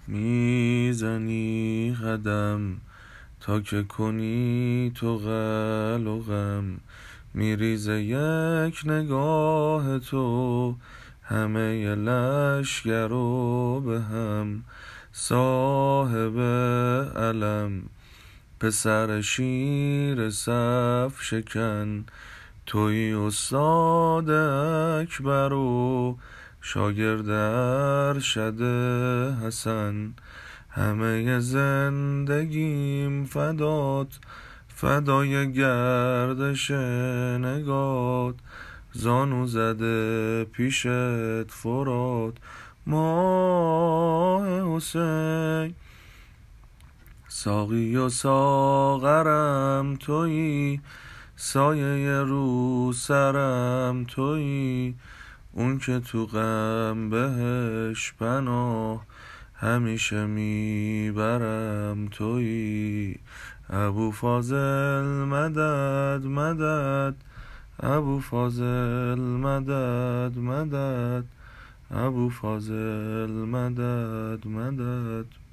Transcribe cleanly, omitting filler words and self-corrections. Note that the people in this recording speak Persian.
میزنی قدم تا که کنی تو قل و غم، میریزه یک نگاه تو همه لشگر رو به هم. صاحب علم پسر شیر صف شکن، توی استاد اکبر و شاگرد ارشد حسن. همه زندگیم فدات، فدای گردش نگات، زانو زده پیشت فرات ماه حسین. ساقی و ساغرم تویی، سایه رو سرم تویی، اون که تو غم بهش پناه همیشه میبرم تویی. ابوالفضل مدد مدد، ابوالفضل مدد مدد، ابوالفضل مدد مدد.